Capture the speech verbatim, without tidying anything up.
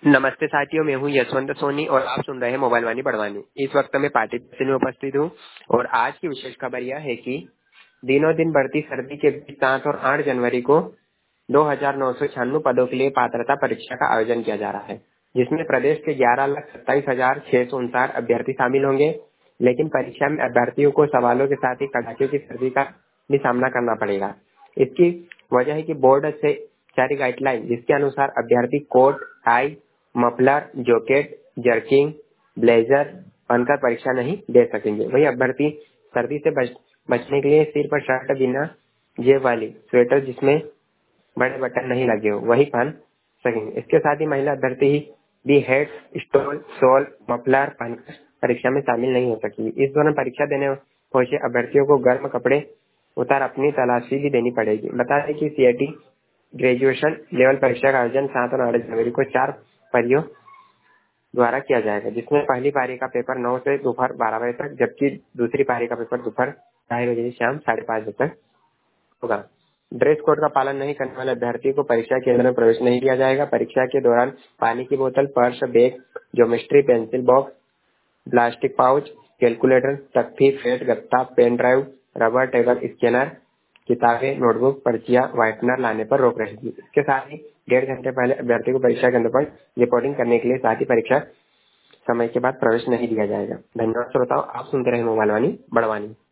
नमस्ते साथियों, मैं हूं यशवंत सोनी और आप सुन रहे हैं मोबाइल वाणी बड़वानी। इस वक्त मैं पार्टी में उपस्थित हूं और आज की विशेष खबर यह है कि दिनों दिन बढ़ती सर्दी के बीच सात और आठ जनवरी को दो हजार नौ सौ छियानवे पदों के लिए पात्रता परीक्षा का आयोजन किया जा रहा है, जिसमें प्रदेश के ग्यारह लाख सत्ताईस हजार छह सौ उनसाठ अभ्यर्थी शामिल होंगे। लेकिन परीक्षा में अभ्यर्थियों को सवालों के साथ ही कड़ाके की सर्दी का भी सामना करना पड़ेगा। इसकी वजह है कि बोर्ड से जारी गाइडलाइन, जिसके अनुसार अभ्यर्थी coat, tie, muffler, jacket, jerkin, blazer पहनकर परीक्षा नहीं दे सकेंगे। वही अभ्यर्थी सर्दी से बच, बचने के लिए सिर पर शर्ट बिना जेब वाली स्वेटर जिसमें बड़े बटन नहीं लगे हो वही पहन सकेंगे। इसके साथ ही महिला अभ्यर्थी भी हेड, स्टोल, शॉल, मफलर पहनकर परीक्षा में शामिल नहीं हो सकेंगी। इस दौरान परीक्षा देने पहुंचे अभ्यर्थियों को गर्म कपड़े उतार अपनी तलाशी भी देनी पड़ेगी। बता दें कि सीआईटी ग्रेजुएशन लेवल परीक्षा का आयोजन सात और आठ जनवरी को चार पारियों द्वारा किया जाएगा, जिसमें पहली पारी का पेपर नौ से दोपहर बारह बजे तक, जबकि दूसरी पारी का पेपर दोपहर ढाई बजे से शाम साढ़े पाँच बजे तक होगा। ड्रेस कोड का पालन नहीं करने वाले अभ्यर्थियों को परीक्षा केंद्र में प्रवेश नहीं दिया जाएगा। परीक्षा के दौरान पानी की बोतल, purse, bag, geometry, pencil box, plastic pouch, calculator, तख्ती, फेट, गत्ता, pen drive, rubber, table scanner, किताबें, नोटबुक, पर्चियां, व्हाइटनर लाने पर रोक रहेगी। इसके साथ ही डेढ़ घंटे पहले अभ्यर्थी को परीक्षा केंद्र पर रिपोर्टिंग करने के लिए, साथ ही परीक्षा समय के बाद प्रवेश नहीं दिया जाएगा। धन्यवाद श्रोताओं, आप सुनते रहे मोबाइल वाणी बड़वानी।